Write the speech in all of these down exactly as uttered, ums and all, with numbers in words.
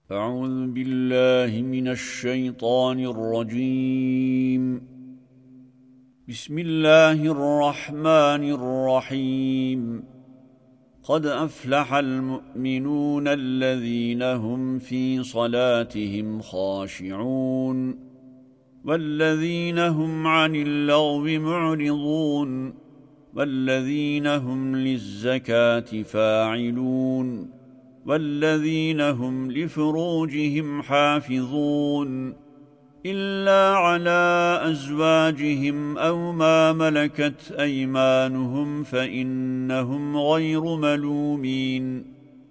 أعوذ بالله من الشيطان الرجيم. بسم الله الرحمن الرحيم. قد أفلح المؤمنون الذين هم في صلاتهم خاشعون والذين هم عن اللغو معرضون والذين هم للزكاة فاعلون والذين هم لفروجهم حافظون إلا على أزواجهم أو ما ملكت أيمانهم فإنهم غير ملومين.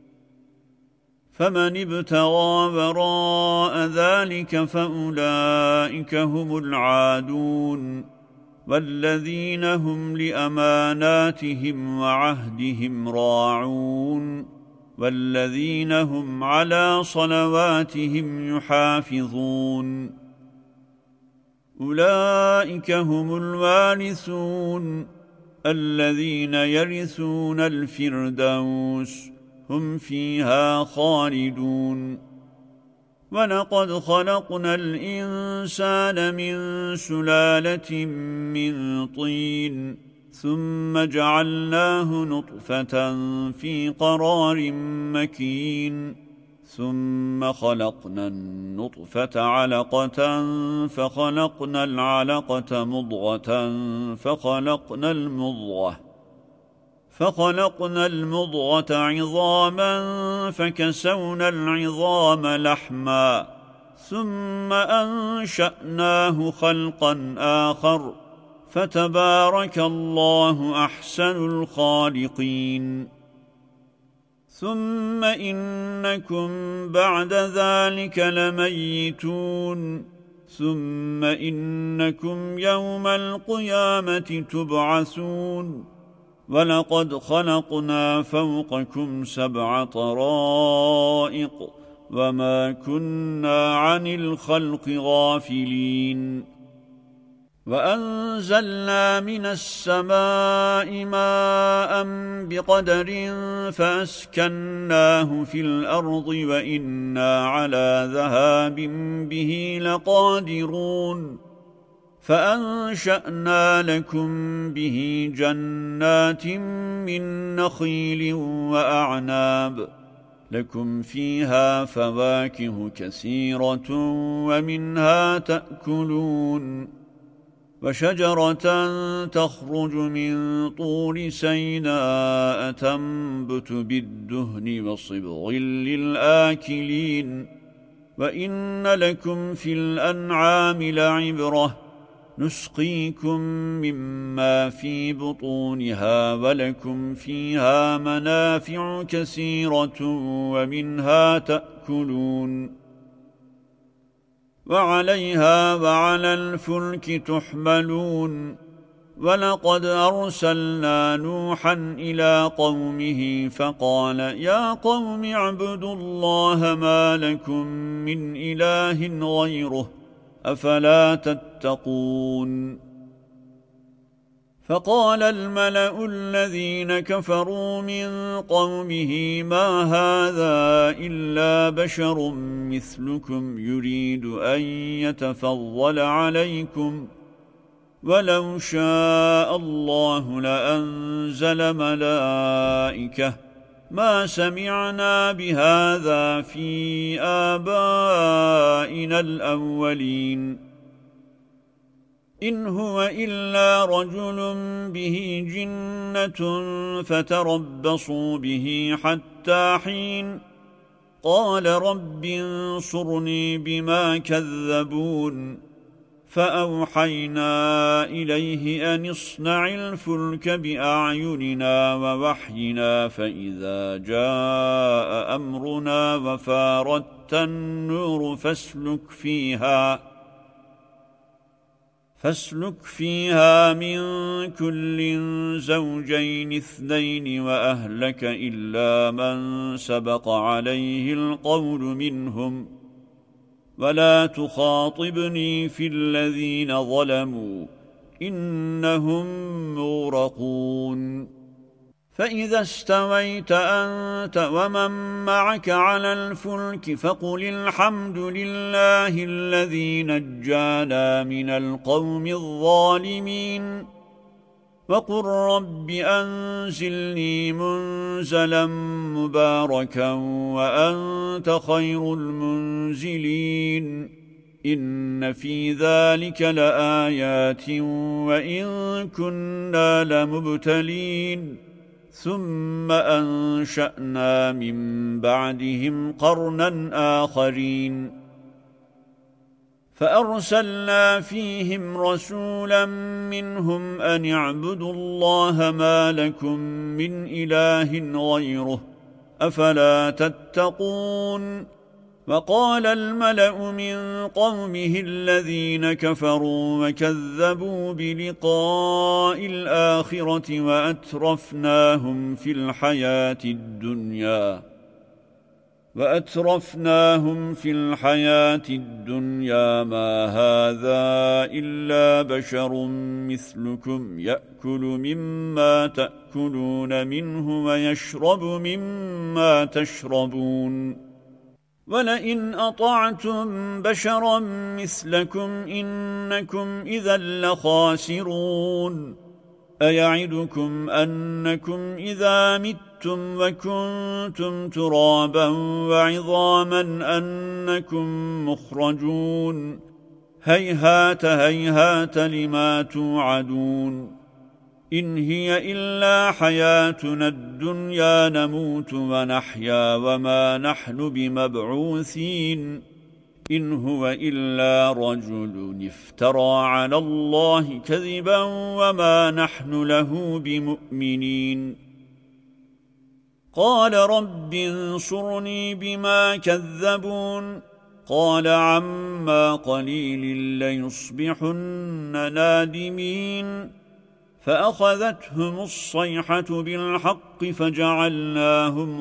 فمن ابتغى وراء ذلك فأولئك هم العادون والذين هم لأماناتهم وعهدهم راعون والذين هم على صلواتهم يحافظون. أولئك هم الوارثون الذين يرثون الفردوس هم فيها خالدون. ولقد خلقنا الإنسان من سلالة من طين ثم جعلناه نطفة في قرار مكين ثم خلقنا النطفة علقة فخلقنا العلقة مضغة فخلقنا المضغة فخلقنا المضغة عظاما فكسونا العظام لحما ثم أنشأناه خلقا آخر فتبارك الله أحسن الخالقين. ثم إنكم بعد ذلك لميتون ثم إنكم يوم القيامة تبعثون. ولقد خلقنا فوقكم سبع طرائق وما كنا عن الخلق غافلين. وأنزلنا من السماء ماء بقدر فأسكناه في الأرض وإنا على ذهاب به لقادرون. فأنشأنا لكم به جنات من نخيل وأعناب لكم فيها فواكه كثيرة ومنها تأكلون. وشجرة تخرج من طور سيناء تنبت بالدهن وصبغ للآكلين. وإن لكم في الأنعام لعبرة نسقيكم مما في بطونها ولكم فيها منافع كثيرة ومنها تأكلون. وعليها وعلى الفلك تحملون. ولقد أرسلنا نوحا إلى قومه فقال يا قوم اعبدوا الله ما لكم من إله غيره أفلا تتقون. فقال الملأ الذين كفروا من قومه ما هذا إلا بشر مثلكم يريد أن يتفضل عليكم ولو شاء الله لأنزل ملائكة ما سمعنا بهذا في آبائنا الأولين إن هو إلا رجل به جنة فتربصوا به حتى حين. قال رب انصرني بما كذبون. فأوحينا إليه أن اصنع الفلك بأعيننا ووحينا فإذا جاء أمرنا وفاردت النور فاسلك فيها فاسلك فيها من كل زوجين اثنين وأهلك إلا من سبق عليه القول منهم ولا تخاطبني في الذين ظلموا إنهم مغرقون. فإذا استويت أنت ومن معك على الفلك فقل الحمد لله الذي نجانا من القوم الظالمين وقل رب أنزلني منزلا مباركا وأنت خير المنزلين إن في ذلك لآيات وإن كنا لمبتلين ثم أنشأنا من بعدهم قرنا آخرين فأرسلنا فيهم رسولا منهم أن اعبدوا الله ما لكم من إله غيره أفلا تتقون وقال الملأ من قومه الذين كفروا وكذبوا بلقاء الآخرة وأترفناهم في الحياة الدنيا وأترفناهم في الحياة الدنيا ما هذا إلا بشر مثلكم يأكل مما تأكلون منه ويشرب مما تشربون ولئن أطعتم بشرا مثلكم إنكم إذا لخاسرون أيعدكم أنكم إذا متم وكنتم ترابا وعظاما أنكم مخرجون هيهات هيهات لما توعدون إن هي إلا حياتنا الدنيا نموت ونحيا وما نحن بمبعوثين إن هو إلا رجل افترى على الله كذبا وما نحن له بمؤمنين قال رب انصرني بما كذبون قال عما قليل ليصبحن نادمين فأخذتهم الصيحة بالحق فجعلناهم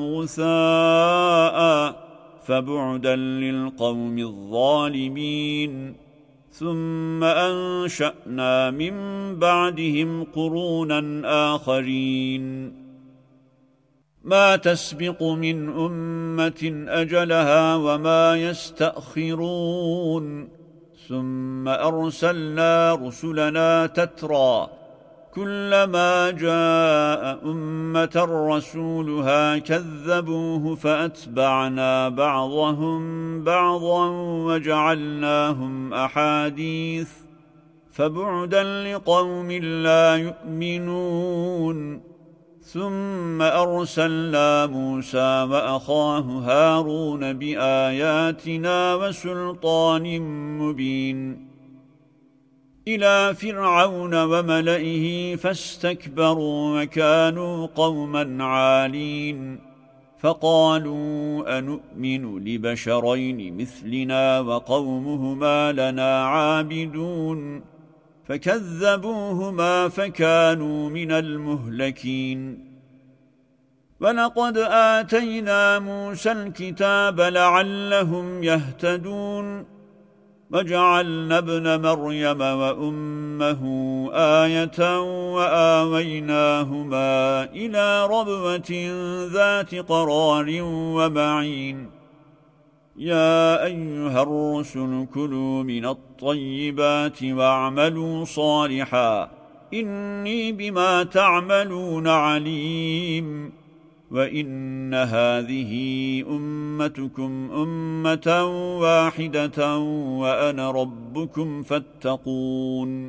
غثاء فبعدا للقوم الظالمين ثم أنشأنا من بعدهم قرونا آخرين ما تسبق من أمة أجلها وما يستأخرون ثم أرسلنا رسلنا تترى كلما جاء أمة رسولها كذبوه فأتبعنا بعضهم بعضا وجعلناهم أحاديث فبعدا لقوم لا يؤمنون ثم أرسلنا موسى وأخاه هارون بآياتنا وسلطان مبين إلى فرعون وملئه فاستكبروا وكانوا قوما عالين فقالوا أنؤمن لبشرين مثلنا وقومهما لنا عابدون فكذبوهما فكانوا من المهلكين ولقد آتينا موسى الكتاب لعلهم يهتدون وجعلنا ابن مريم وأمه آية وآويناهما إلى ربوة ذات قرار ومعين يا أيها الرسل كلوا من الطيبات واعملوا صالحا إني بما تعملون عليم وإن هذه أمتكم أمة واحدة وأنا ربكم فاتقون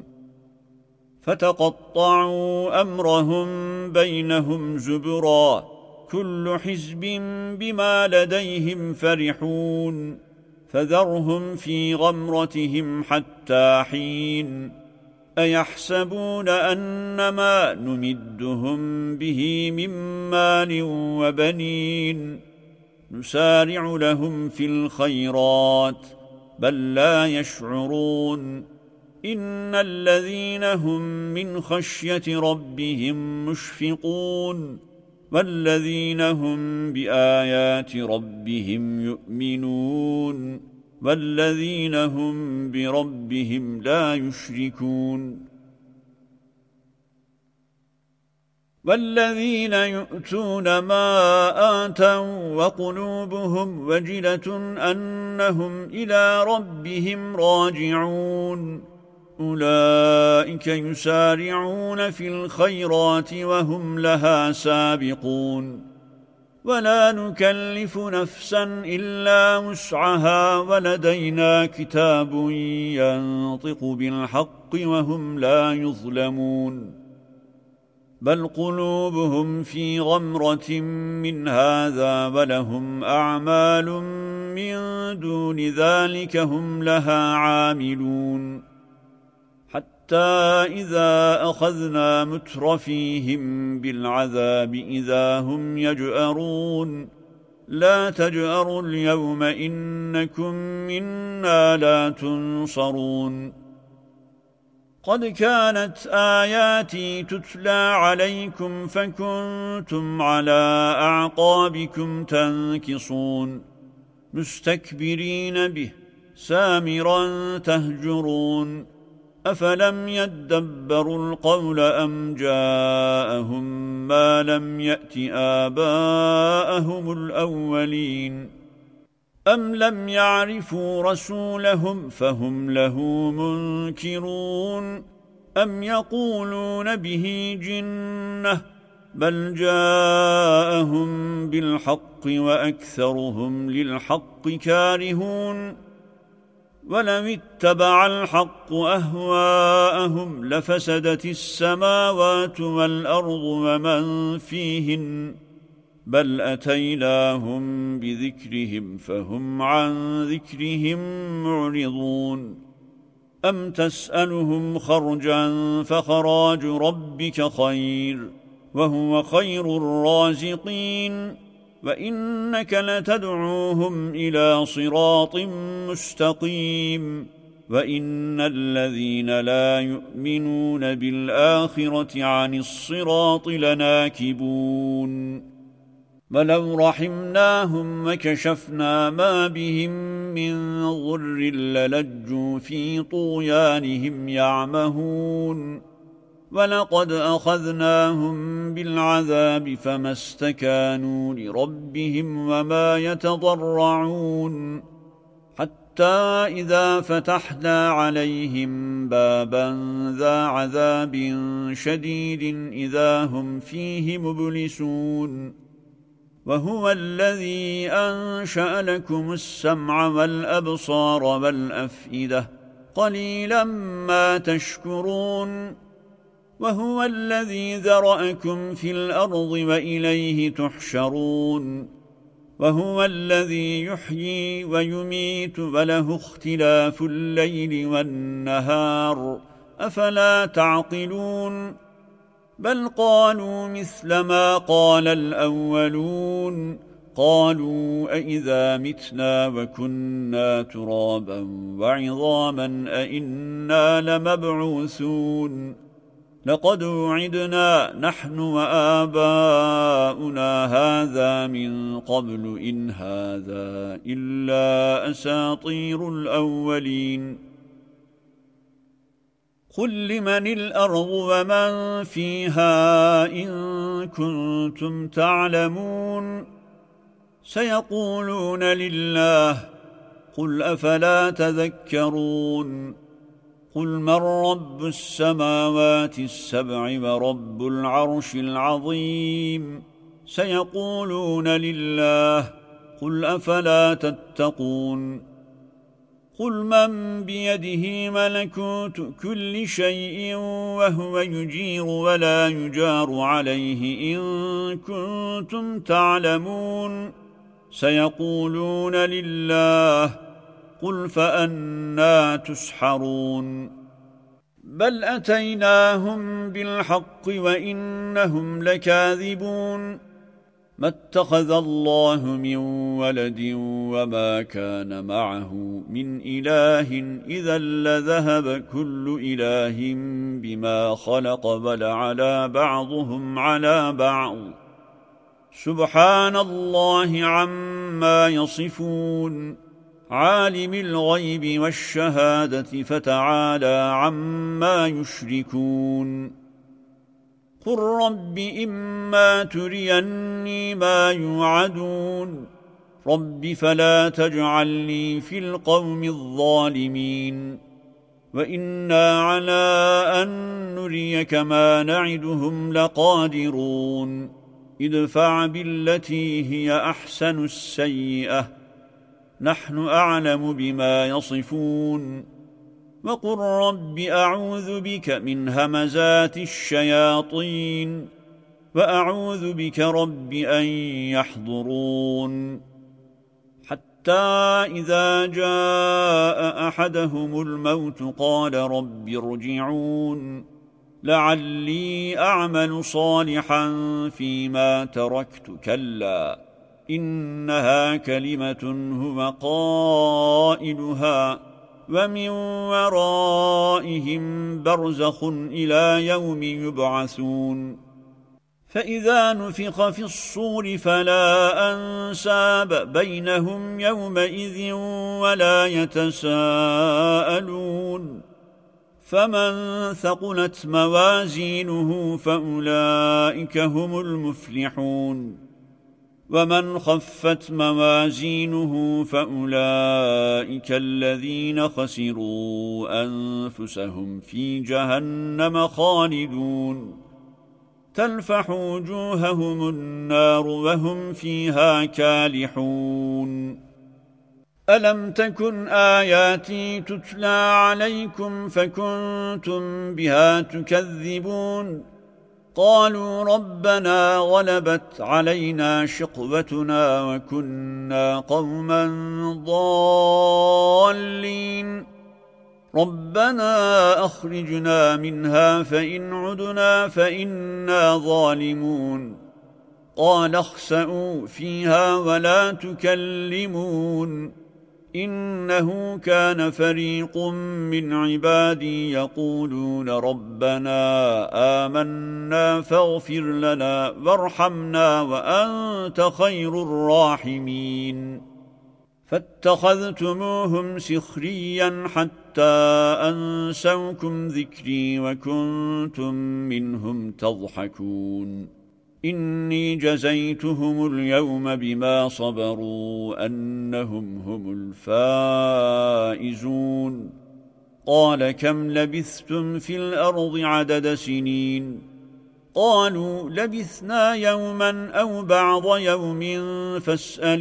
فتقطعوا أمرهم بينهم زبرا كل حزب بما لديهم فرحون فذرهم في غمرتهم حتى حين أيحسبون أنما نمدهم به من مال وبنين نسارع لهم في الخيرات بل لا يشعرون إن الذين هم من خشية ربهم مشفقون والذين هم بآيات ربهم يؤمنون والذين هم بربهم لا يشركون والذين يؤتون ما آتوا وقلوبهم وجلة أنهم إلى ربهم راجعون أولئك يسارعون في الخيرات وهم لها سابقون ولا نكلف نفسا إلا وسعها ولدينا كتاب ينطق بالحق وهم لا يظلمون بل قلوبهم في غمرة من هذا ولهم أعمال من دون ذلك هم لها عاملون حتى إذا أخذنا مترفيهم بالعذاب إذا هم يجأرون لا تجأروا اليوم إنكم منا لا تنصرون قد كانت آياتي تتلى عليكم فكنتم على أعقابكم تنكصون مستكبرين به سامرا تهجرون أفلم يدبروا القول أم جاءهم ما لم يأت آباءهم الأولين أم لم يعرفوا رسولهم فهم له منكرون أم يقولون به جنة بل جاءهم بالحق وأكثرهم للحق كارهون ولو اتبع الحق أهواءهم لفسدت السماوات والأرض ومن فيهن بل أتيناهم بذكرهم فهم عن ذكرهم معرضون أم تسألهم خرجا فخراج ربك خير وهو خير الرازقين وإنك لتدعوهم إلى صراط مستقيم وإن الذين لا يؤمنون بالآخرة عن الصراط لناكبون ولو رحمناهم وكشفنا ما بهم من ضر للجوا في طغيانهم يعمهون ولقد أخذناهم بالعذاب فما استكانوا لربهم وما يتضرعون حتى إذا فتحنا عليهم بابا ذا عذاب شديد إذا هم فيه مبلسون وهو الذي أنشأ لكم السمع والأبصار والأفئدة قليلا ما تشكرون وهو الذي ذرأكم في الأرض وإليه تحشرون وهو الذي يحيي ويميت وله اختلاف الليل والنهار أفلا تعقلون بل قالوا مثل ما قال الأولون قالوا أئذا متنا وكنا ترابا وعظاما أئنا لمبعوثون لقد وعدنا نحن وآباؤنا هذا من قبل إن هذا إلا أساطير الأولين قل لمن الأرض ومن فيها إن كنتم تعلمون سيقولون لله قل أفلا تذكرون قل من رب السماوات السبع ورب العرش العظيم سيقولون لله قل أفلا تتقون قل من بيده ملكوت كل شيء وهو يجير ولا يجار عليه إن كنتم تعلمون سيقولون لله قل فأنى تسحرون بل أتيناهم بالحق وإنهم لكاذبون ما اتخذ الله من ولد وما كان معه من إله إذا لذهب كل إله بما خلق ولعلى بعضهم على بعض سبحان الله عما يصفون عالم الغيب والشهادة فتعالى عما يشركون قل رب إما تريني ما يوعدون رب فلا تجعلني في القوم الظالمين وإنا على أن نريك ما نعدهم لقادرون ادفع بالتي هي أحسن السيئة نحن أعلم بما يصفون وقل رب أعوذ بك من همزات الشياطين وأعوذ بك رب أن يحضرون حتى إذا جاء أحدهم الموت قال رب ارجعون لعلي أعمل صالحا فيما تركت كلا إنها كلمة هو قائلها ومن ورائهم برزخ إلى يوم يبعثون فإذا نفخ في الصور فلا أنساب بينهم يومئذ ولا يتساءلون فمن ثقلت موازينه فأولئك هم المفلحون ومن خفت موازينه فأولئك الذين خسروا أنفسهم في جهنم خالدون تلفح وجوههم النار وهم فيها كالحون ألم تكن آياتي تتلى عليكم فكنتم بها تكذبون قالوا ربنا غلبت علينا شقوتنا وكنا قوما ضالين ربنا أخرجنا منها فإن عدنا فإنا ظالمون قال اخسئوا فيها ولا تكلمون إنه كان فريق من عبادي يقولون ربنا آمنا فاغفر لنا وارحمنا وأنت خير الراحمين فاتخذتموهم سخريا حتى أنسوكم ذكري وكنتم منهم تضحكون إني جزيتهم اليوم بما صبروا أنهم هم الفائزون قال كم لبثتم في الأرض عدد سنين قالوا لبثنا يوما أو بعض يوم فاسأل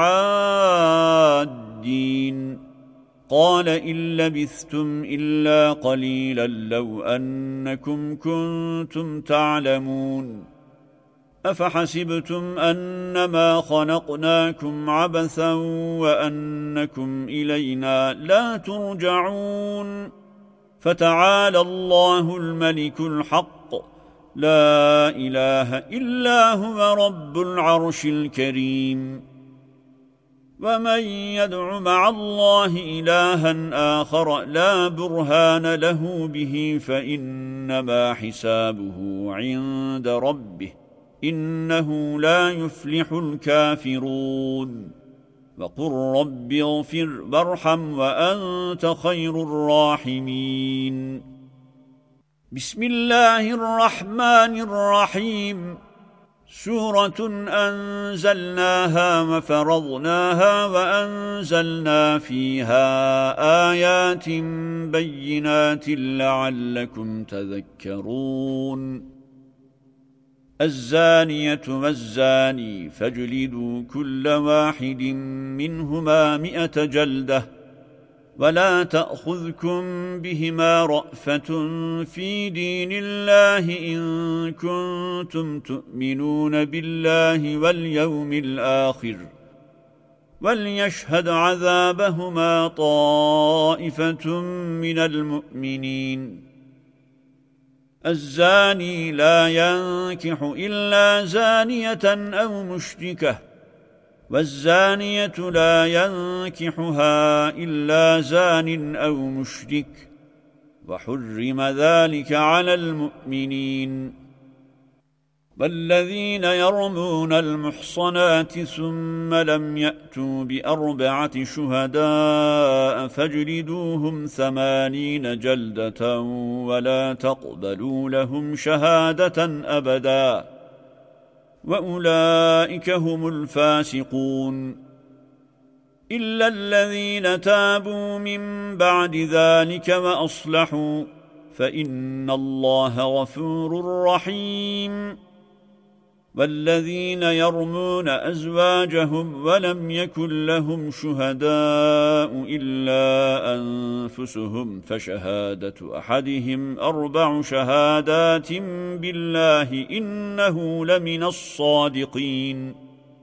العادين قال إن لبثتم إلا قليلا لو أنكم كنتم تعلمون أفحسبتم أنما خلقناكم عبثا وأنكم إلينا لا ترجعون فتعالى الله الملك الحق لا إله إلا هو رب العرش الكريم ومن يدع مع الله إلها آخر لا برهان له به فإنما حسابه عند ربه إنه لا يفلح الكافرون وقل رب اغفر وارحم وأنت خير الراحمين بسم الله الرحمن الرحيم سورة أنزلناها وفرضناها وأنزلنا فيها آيات بينات لعلكم تذكرون الزانية والزاني فاجلدوا كل واحد منهما مئة جلدة ولا تأخذكم بهما رأفة في دين الله إن كنتم تؤمنون بالله واليوم الآخر وليشهد عذابهما طائفة من المؤمنين الزاني لا ينكح إلا زانية أو مشركة والزانية لا ينكحها إلا زان أو مشرك وحرم ذلك على المؤمنين والذين يرمون المحصنات ثم لم يأتوا بأربعة شهداء فاجلدوهم ثمانين جلدة ولا تقبلوا لهم شهادة أبدا وأولئك هم الفاسقون إلا الذين تابوا من بعد ذلك وأصلحوا فإن الله غفور رحيم والذين يرمون أزواجهم ولم يكن لهم شهداء إلا أنفسهم فشهادة أحدهم أربع شهادات بالله إنه لمن الصادقين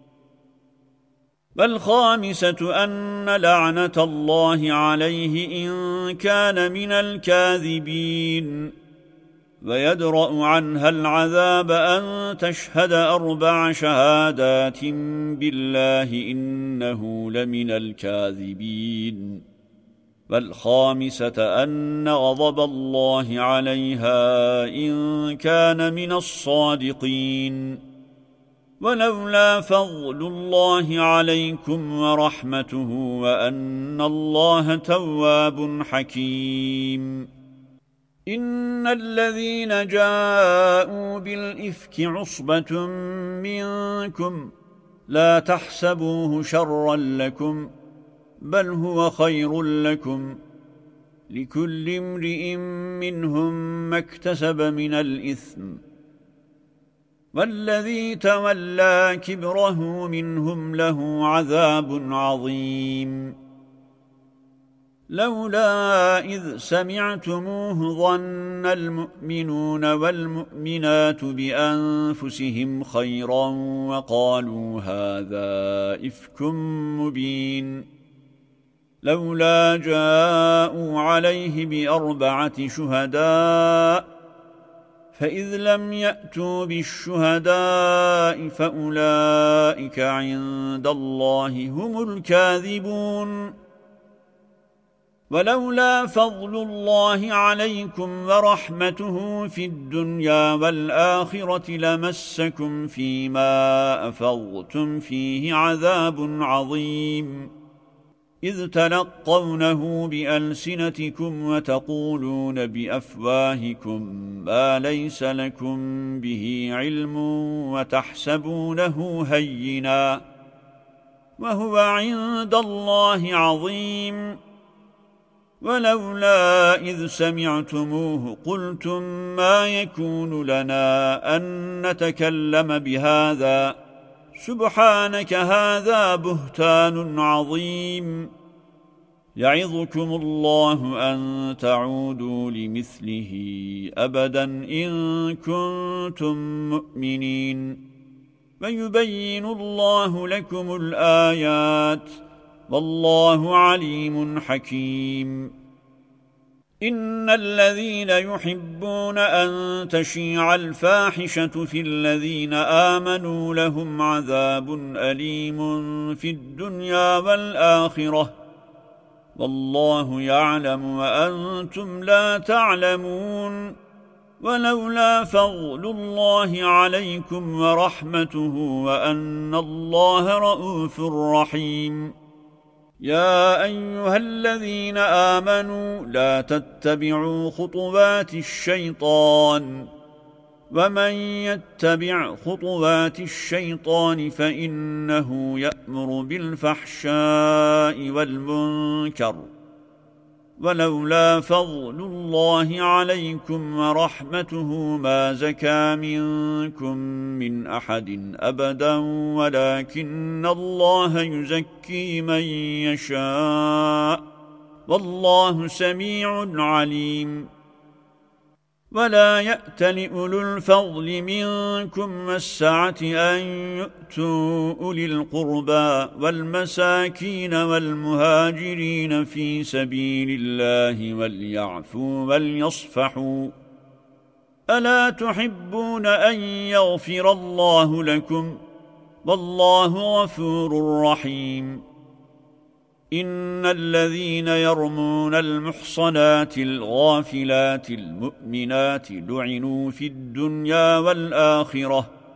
والخامسة أن لعنة الله عليه إن كان من الكاذبين ويدرأ عنها العذاب أن تشهد أربع شهادات بالله إنه لمن الكاذبين والخامسة أن غضب الله عليها إن كان من الصادقين ولولا فضل الله عليكم ورحمته وأن الله تواب حكيم إن الذين جاءوا بالإفك عصبة منكم لا تحسبوه شرا لكم بل هو خير لكم لكل امرئ منهم ما اكتسب من الإثم والذي تولى كبره منهم له عذاب عظيم لولا إذ سمعتموه ظن المؤمنون والمؤمنات بأنفسهم خيرا وقالوا هذا إفك مبين لولا جاءوا عليه بأربعة شهداء فإذ لم يأتوا بالشهداء فأولئك عند الله هم الكاذبون ولولا فضل الله عليكم ورحمته في الدنيا والآخرة لمسكم فيما أفضتم فيه عذاب عظيم إذ تلقونه بألسنتكم وتقولون بأفواهكم ما ليس لكم به علم وتحسبونه هينا وهو عند الله عظيم ولولا إذ سمعتموه قلتم ما يكون لنا أن نتكلم بهذا سبحانك هذا بهتان عظيم يعظكم الله أن تعودوا لمثله أبدا إن كنتم مؤمنين ويبين الله لكم الآيات والله عليم حكيم إن الذين يحبون أن تشيع الفاحشة في الذين آمنوا لهم عذاب أليم في الدنيا والآخرة والله يعلم وأنتم لا تعلمون ولولا فضل الله عليكم ورحمته وأن الله رؤوف رحيم يا أيها الذين آمنوا لا تتبعوا خطوات الشيطان ومن يتبع خطوات الشيطان فإنه يأمر بالفحشاء والمنكر ولولا فضل الله عليكم ورحمته ما زكى منكم من أحد أبدا ولكن الله يزكي من يشاء والله سميع عليم ولا يأتل أولو الفضل منكم والسعة أن يؤتوا أولي القربى والمساكين والمهاجرين في سبيل الله وليعفوا وليصفحوا ألا تحبون أن يغفر الله لكم والله غفور رحيم إن الذين يرمون المحصنات الغافلات المؤمنات لعنوا في الدنيا والآخرة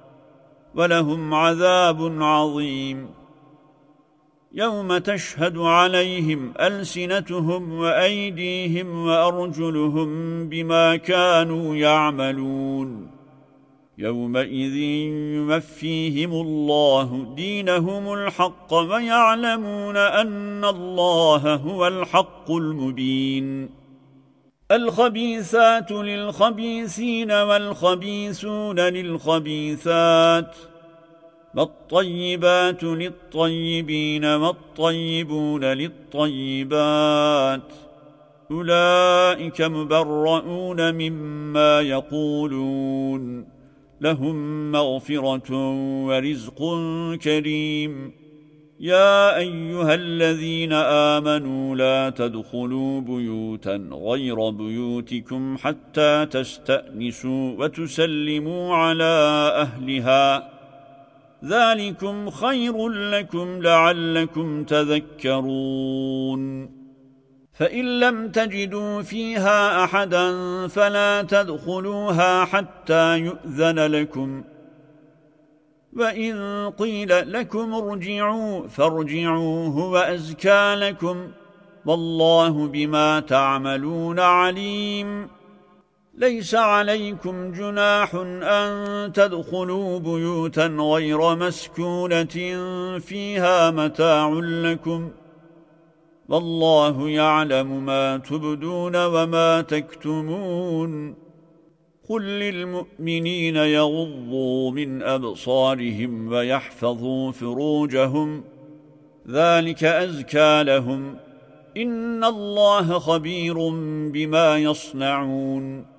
ولهم عذاب عظيم. يوم تشهد عليهم ألسنتهم وأيديهم وأرجلهم بما كانوا يعملون. يومئذ يوفيهم الله دينهم الحق ويعلمون أن الله هو الحق المبين. الخبيثات للخبيثين والخبيثون للخبيثات والطيبات للطيبين والطيبون للطيبات أولئك مبرؤون مما يقولون لهم مغفرة ورزق كريم. يا أيها الذين آمنوا لا تدخلوا بيوتا غير بيوتكم حتى تستأنسوا وتسلموا على أهلها ذلكم خير لكم لعلكم تذكرون. فإن لم تجدوا فيها أحدا فلا تدخلوها حتى يؤذن لكم، وإن قيل لكم ارجعوا فارجعوا هو أزكى لكم والله بما تعملون عليم. ليس عليكم جناح أن تدخلوا بيوتا غير مسكونة فيها متاع لكم والله يعلم ما تبدون وما تكتمون. قل للمؤمنين يغضوا من أبصارهم ويحفظوا فروجهم ذلك أزكى لهم إن الله خبير بما يصنعون.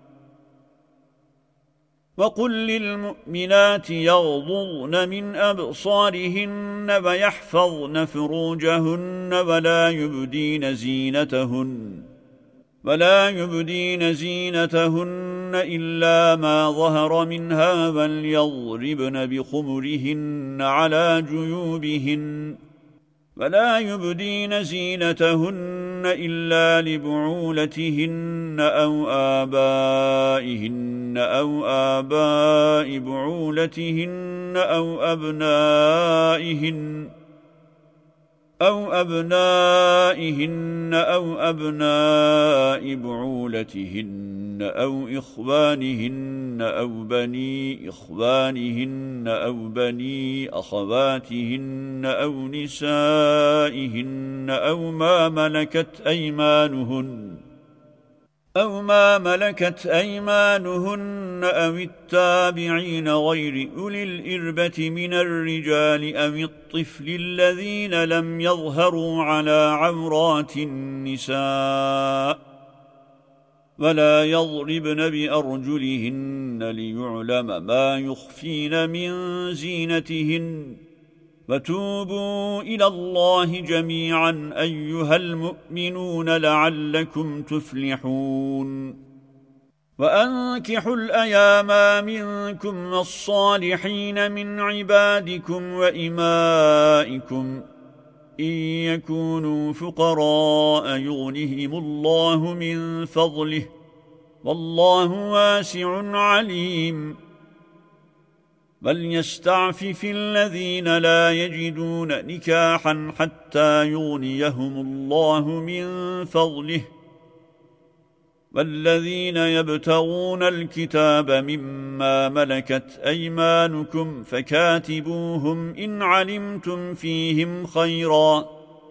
وقل للمؤمنات يغضضن من أبصارهن ويحفظن فروجهن ولا يبدين زينتهن ولا يبدين زينتهن إلا ما ظهر منها وليضربن بخمرهن على جيوبهن ولا يبدين زينتهن إلا لبعولتهن أو آبائهن أو آباء بعولتهن أو أبنائهن أو أبنائهن أو أبناء بعولتهن أو إخوانهن أو بني إخوانهن أو بني أخواتهن أو نسائهن أو ما ملكت أيمانهن أو ما ملكت أيمانهن أو التابعين غير أولي الإربة من الرجال أو الطفل الذين لم يظهروا على عورات النساء ولا يضربن بأرجلهن ليعلم ما يخفين من زينتهن. وتوبوا إلى الله جميعا أيها المؤمنون لعلكم تفلحون. وأنكحوا الأيام منكم والصالحين من عبادكم وإمائكم إن يكونوا فقراء يغنهم الله من فضله والله واسع عليم. وليستعفف الذين لا يجدون نكاحا حتى يغنيهم الله من فضله والذين يبتغون الكتاب مما ملكت أيمانكم فكاتبوهم إن علمتم فيهم خيرا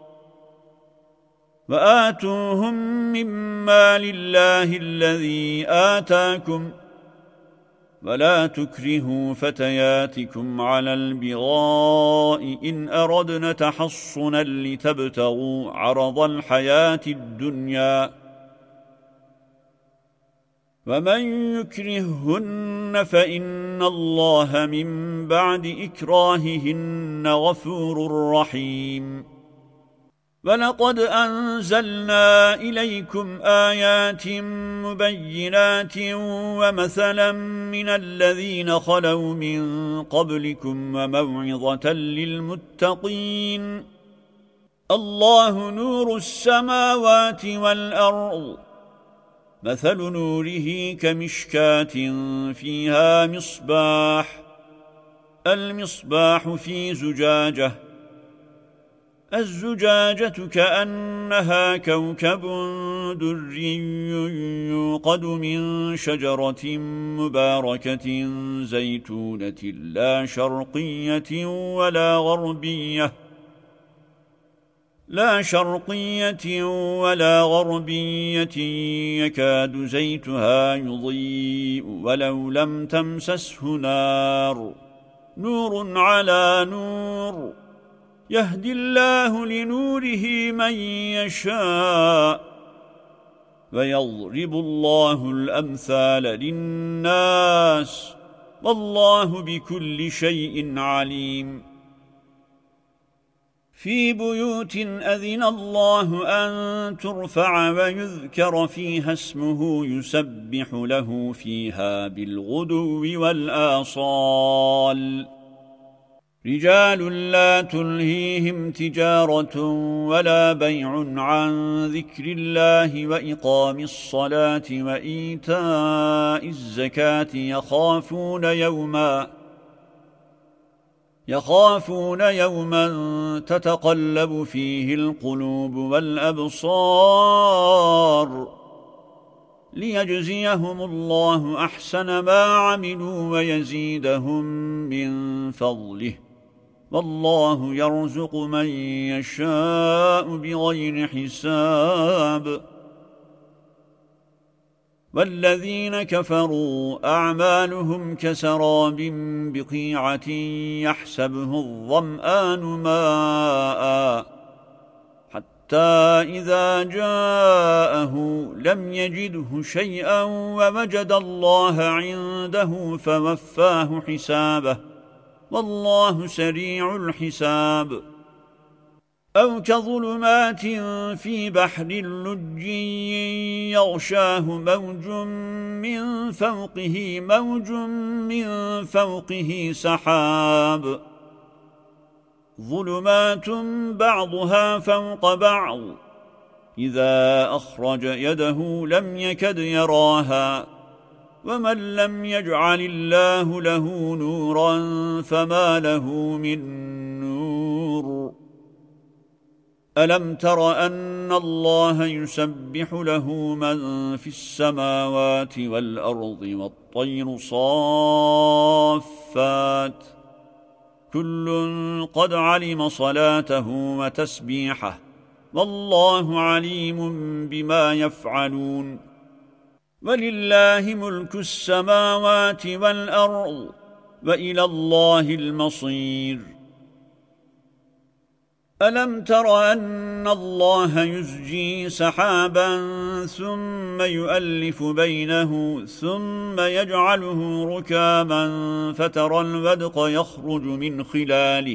وآتوهم مما لله الذي آتاكم ولا تكرهوا فتياتكم على البغاء إن أردنا تحصنا لتبتغوا عرض الحياة الدنيا ومن يكرههن فإن الله من بعد إكراههن غفور رحيم. ولقد أنزلنا إليكم آيات مبينات ومثلا من الذين خلوا من قبلكم وموعظة للمتقين. الله نور السماوات والأرض مثل نوره كمشكاة فيها مصباح المصباح في زجاجة الزجاجة كأنها كوكب دري يوقد من شجرة مباركة زيتونة لا شرقية ولا غربية لا شرقية ولا غربية يكاد زيتها يضيء ولو لم تمسسه نار نور على نور يهدي الله لنوره من يشاء ويضرب الله الأمثال للناس والله بكل شيء عليم في بيوت أذن الله أن ترفع ويذكر فيها اسمه يسبح له فيها بالغدو والآصال رجال لا تلهيهم تجارة ولا بيع عن ذكر الله وإقام الصلاة وإيتاء الزكاة يخافون يوما يخافون يوما تتقلب فيه القلوب والأبصار ليجزيهم الله أحسن ما عملوا ويزيدهم من فضله والله يرزق من يشاء بغير حساب والذين كفروا أعمالهم كسراب بقيعة يحسبه الظمآن ماء حتى إذا جاءه لم يجده شيئا ووجد الله عنده فوفاه حسابه والله سريع الحساب أو كظلمات في بحر اللج يغشاه موج من فوقه موج من فوقه سحاب ظلمات بعضها فوق بعض إذا أخرج يده لم يكد يراها ومن لم يجعل الله له نورا فما له من نور ألم تر أن الله يسبح له من في السماوات والأرض والطير صافات كل قد علم صلاته وتسبيحه والله عليم بما يفعلون ولله ملك السماوات والأرض وإلى الله المصير ألم تر أن الله يزجي سحابا ثم يؤلف بينه ثم يجعله ركاما فترى الودق يخرج من خلاله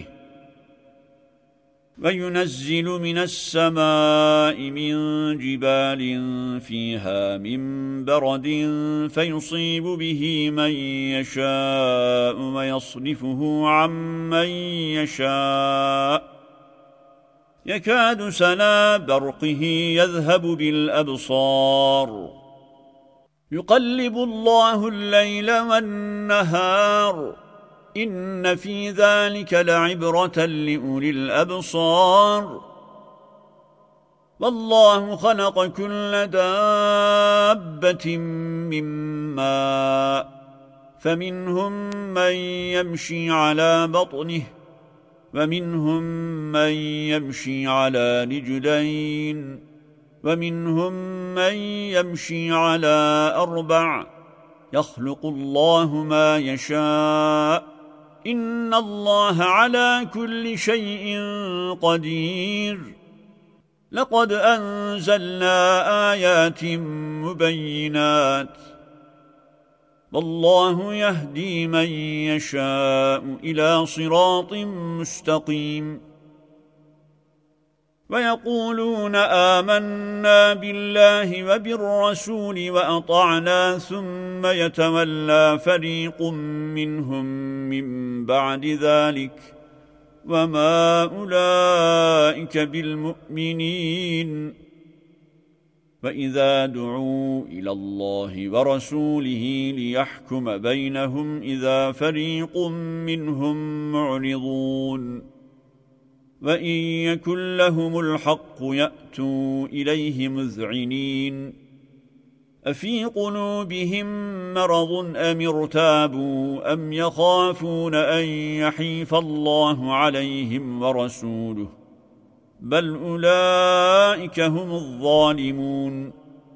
وينزل من السماء من جبال فيها من برد فيصيب به من يشاء ويصرفه عمن يشاء يكاد سنا برقه يذهب بالأبصار يقلب الله الليل والنهار إن في ذلك لعبرة لأولي الأبصار والله خلق كل دابة من ماء فمنهم من يمشي على بطنه ومنهم من يمشي على رجلين ومنهم من يمشي على أربع يخلق الله ما يشاء إن الله على كل شيء قدير لقد أنزلنا آيات مبينات والله يهدي من يشاء إلى صراط مستقيم ويقولون آمنا بالله وبالرسول وأطعنا ثم يتولى فريق منهم من بعد ذلك وما أولئك بالمؤمنين فإذا دعوا إلى الله ورسوله ليحكم بينهم إذا فريق منهم معرضون وإن يكن لهم الحق يأتوا إليه مذعنين أفي قلوبهم مرض أم ارتابوا أم يخافون أن يحيف الله عليهم ورسوله بل أولئك هم الظالمون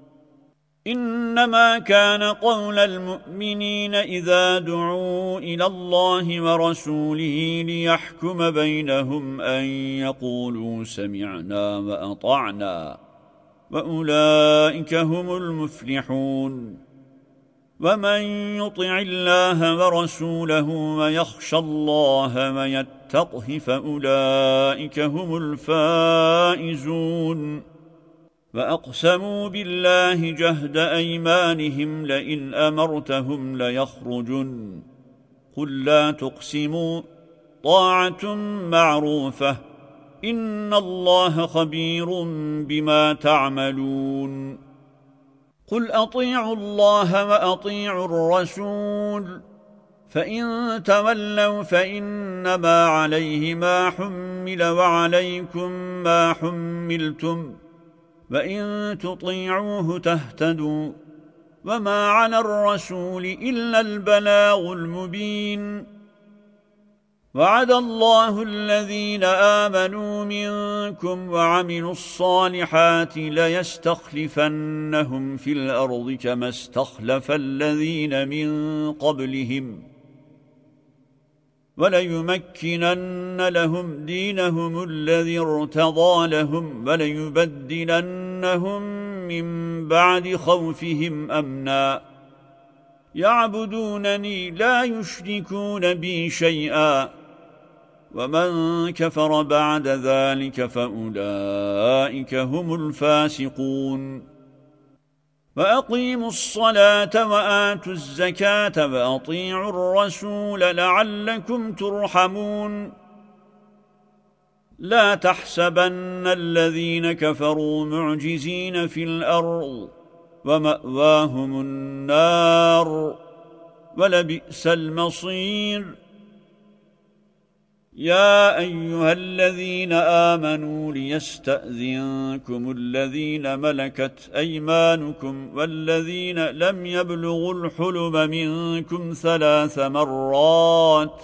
إنما كان قول المؤمنين إذا دعوا إلى الله ورسوله ليحكم بينهم أن يقولوا سمعنا وأطعنا وأولئك هم المفلحون ومن يطع الله ورسوله ويخشى الله ويتقه فأولئك هم الفائزون وأقسموا بالله جهد أيمانهم لئن أمرتهم ليخرجن قل لا تقسموا طاعة معروفة إن الله خبير بما تعملون قل أطيعوا الله وأطيعوا الرسول فإن تولوا فإنما عليه ما حمل وعليكم ما حملتم وإن تطيعوه تهتدوا وما على الرسول إلا البلاغ المبين وعد الله الذين آمنوا منكم وعملوا الصالحات ليستخلفنهم في الأرض كما استخلف الذين من قبلهم وليمكنن لهم دينهم الذي ارتضى لهم وليبدلنهم من بعد خوفهم أمنا يعبدونني لا يشركون بي شيئا ومن كفر بعد ذلك فأولئك هم الفاسقون وأقيموا الصلاة وآتوا الزكاة وأطيعوا الرسول لعلكم ترحمون لا تحسبن الذين كفروا معجزين في الأرض ومأواهم النار ولبئس المصير يا أيها الذين آمنوا ليستأذنكم الذين ملكت أيمانكم والذين لم يبلغوا الحلم منكم ثلاث مرات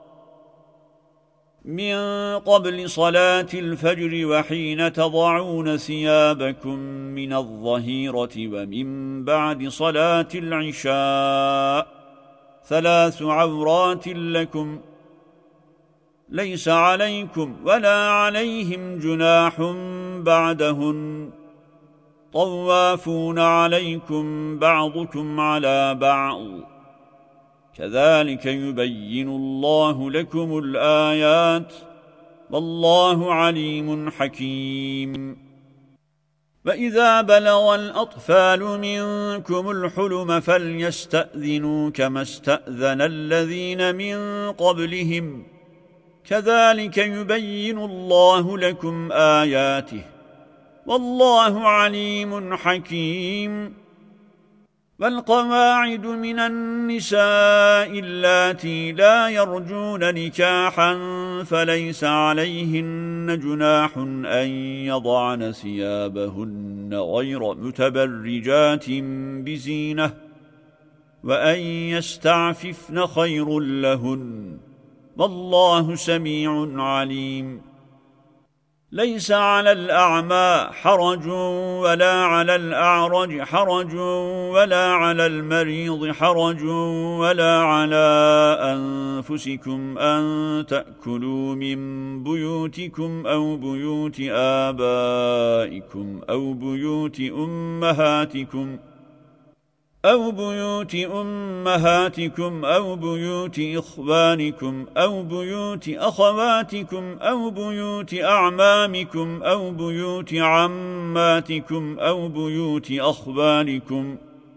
من قبل صلاة الفجر وحين تضعون ثيابكم من الظهيرة ومن بعد صلاة العشاء ثلاث عورات لكم ليس عليكم ولا عليهم جناح بعدهن طوافون عليكم بعضكم على بعض كذلك يبين الله لكم الآيات والله عليم حكيم وإذا بلغ الأطفال منكم الحلم فليستأذنوا كما استأذن الذين من قبلهم كذلك يبين الله لكم آياته والله عليم حكيم والقواعد من النساء اللاتي لا يرجون نكاحا فليس عليهن جناح أن يضعن ثيابهن غير متبرجات بزينة وأن يستعففن خير لهن والله سميع عليم ليس على الأعمى حرج ولا على الأعرج حرج ولا على المريض حرج ولا على أنفسكم أن تأكلوا من بيوتكم أو بيوت آبائكم أو بيوت أمهاتكم أو بيوت أمهاتكم أو بيوت إخوانكم أو بيوت أخواتكم أو بيوت أعمامكم أو بيوت عماتكم أو بيوت أخوالكم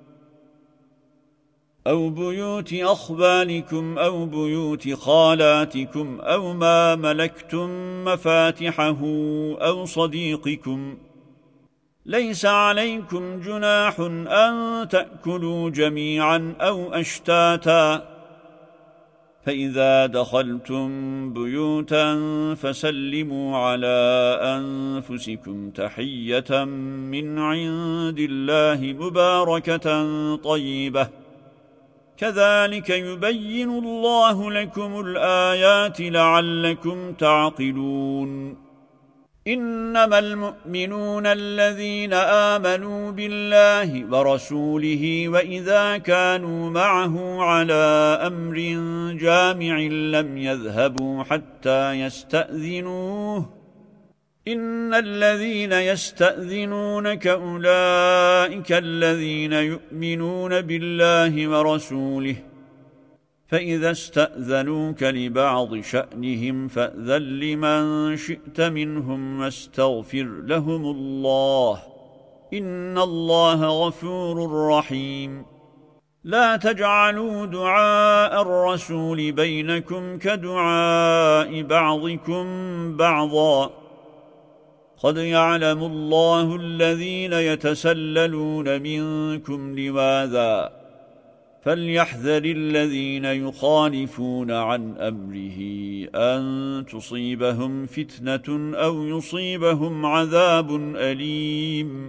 أو بيوت أخوالكم أو بيوت خالاتكم أو ما ملكتم مفاتحه أو صديقكم ليس عليكم جناح أن تأكلوا جميعا أو أشتاتا فإذا دخلتم بيوتا فسلموا على أنفسكم تحية من عند الله مباركة طيبة كذلك يبين الله لكم الآيات لعلكم تعقلون إنما المؤمنون الذين آمنوا بالله ورسوله وإذا كانوا معه على أمر جامع لم يذهبوا حتى يستأذنوه إن الذين يستأذنونك أولئك الذين يؤمنون بالله ورسوله فإذا استأذنوك لبعض شأنهم فأذن لمن شئت منهم واستغفر لهم الله إن الله غفور رحيم لا تجعلوا دعاء الرسول بينكم كدعاء بعضكم بعضا قد يعلم الله الذين يتسللون منكم لواذا فليحذر الذين يخالفون عن أمره أن تصيبهم فتنة أو يصيبهم عذاب أليم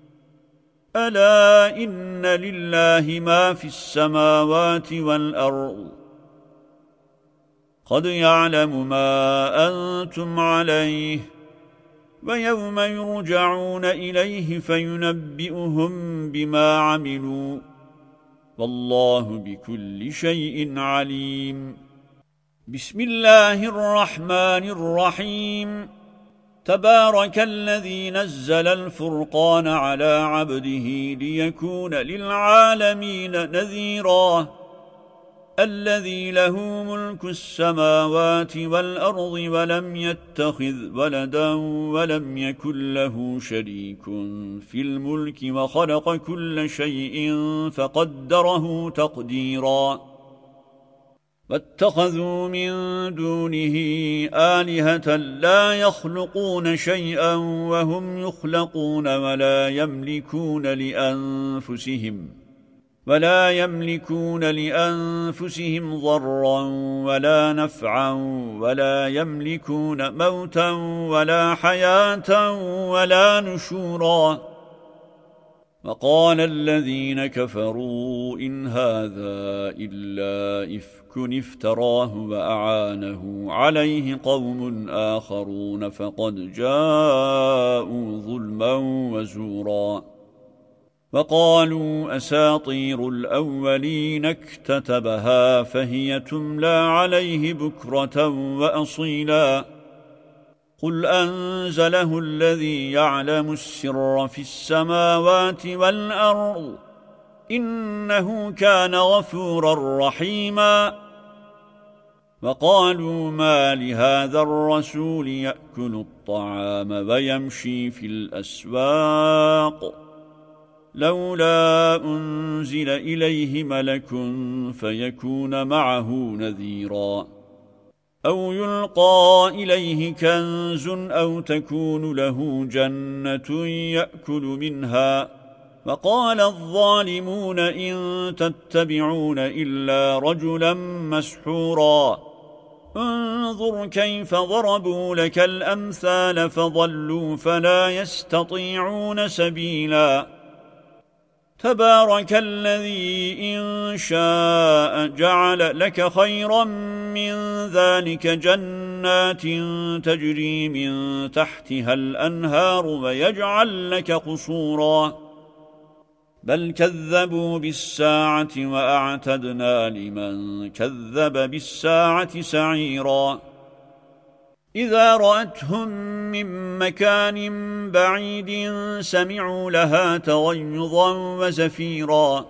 ألا إن لله ما في السماوات والأرض قد يعلم ما أنتم عليه ويوم يرجعون إليه فينبئهم بما عملوا والله بكل شيء عليم بسم الله الرحمن الرحيم تبارك الذي نزل الفرقان على عبده ليكون للعالمين نذيرا الذي له ملك السماوات والأرض ولم يتخذ ولدا ولم يكن له شريك في الملك وخلق كل شيء فقدره تقديرا واتخذوا من دونه آلهة لا يخلقون شيئا وهم يخلقون ولا يملكون لأنفسهم ولا يملكون لأنفسهم ضرا ولا نفعا ولا يملكون موتا ولا حياة ولا نشورا وقال الذين كفروا إن هذا إلا إفك افتراه وأعانه عليه قوم آخرون فقد جاءوا ظلما وزورا وقالوا أساطير الأولين اكتتبها فهي تملى عليه بكرة وأصيلا قل أنزله الذي يعلم السر في السماوات والأرض إنه كان غفورا رحيما وقالوا ما لهذا الرسول يأكل الطعام ويمشي في الأسواق لولا أنزل إليه ملك فيكون معه نذيرا أو يلقى إليه كنز أو تكون له جنة يأكل منها وقال الظالمون إن تتبعون إلا رجلا مسحورا انظر كيف ضربوا لك الأمثال فضلوا فلا يستطيعون سبيلا تبارك الذي إن شاء جعل لك خيرا من ذلك جنات تجري من تحتها الأنهار ويجعل لك قصورا بل كذبوا بالساعة وأعتدنا لمن كذب بالساعة سعيرا إذا رأتهم من مكان بعيد سمعوا لها تغيظا وزفيرا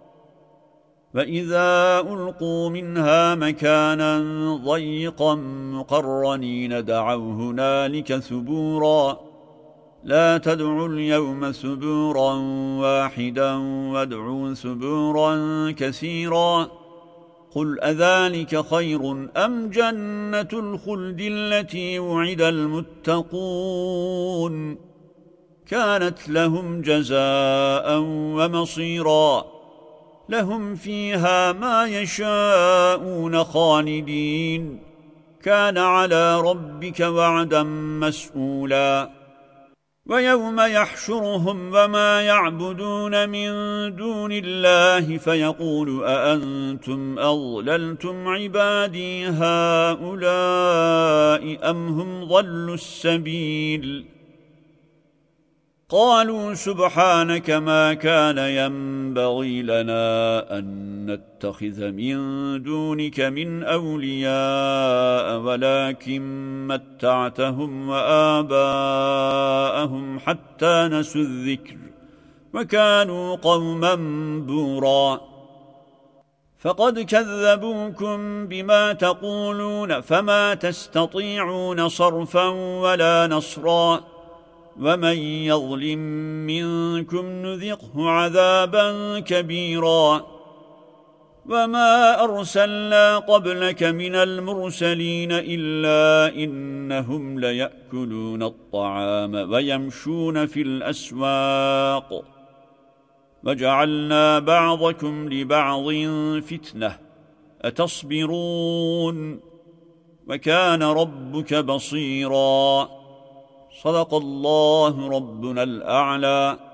وإذا ألقوا منها مكانا ضيقا مقرنين دعوا هنالك ثبورا لا تدعوا اليوم ثبورا واحدا وادعوا ثبورا كثيرا قل أذلك خير أم جنة الخلد التي وعد المتقون كانت لهم جزاء ومصيرا لهم فيها ما يشاءون خالدين كان على ربك وعدا مسئولا ويوم يحشرهم وما يعبدون من دون الله فيقول أأنتم أضللتم عبادي هؤلاء أم هم ضلوا السبيل قالوا سبحانك ما كان ينبغي لنا أن نتخذ من دونك من أولياء ولكن متعتهم وآباءهم حتى نسوا الذكر وكانوا قوما بورا فقد كذبوكم بما تقولون فما تستطيعون صرفا ولا نصرا ومن يظلم منكم نذقه عذابا كبيرا وما أرسلنا قبلك من المرسلين إلا إنهم ليأكلون الطعام ويمشون في الأسواق وجعلنا بعضكم لبعض فتنة أتصبرون وكان ربك بصيراً صدق الله ربنا الأعلى